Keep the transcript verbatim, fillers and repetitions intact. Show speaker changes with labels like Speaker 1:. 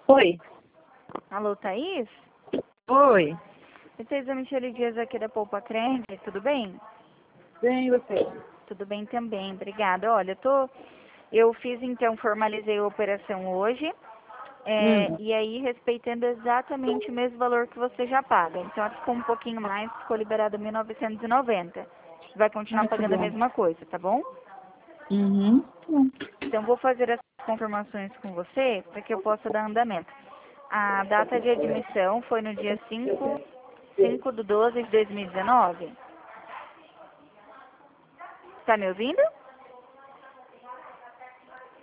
Speaker 1: Oi.
Speaker 2: Alô, Thaís?
Speaker 1: Oi.
Speaker 2: Esse é o Michele Dias aqui da Poupa Creme, tudo bem?
Speaker 1: Bem, e você?
Speaker 2: Tudo bem também, obrigada. Olha, eu tô, eu fiz então, formalizei a operação hoje, é,
Speaker 1: Hum.
Speaker 2: e aí respeitando exatamente o mesmo valor que você já paga. Então ela ficou um pouquinho mais, ficou liberado mil novecentos e noventa. Vai continuar
Speaker 1: Ah, que
Speaker 2: pagando a
Speaker 1: bom.
Speaker 2: mesma coisa, tá bom?
Speaker 1: Uhum. Hum.
Speaker 2: Então vou fazer as confirmações com você para que eu possa dar andamento. A data de admissão foi no dia cinco, cinco de doze de dois mil e dezenove. Tá me ouvindo?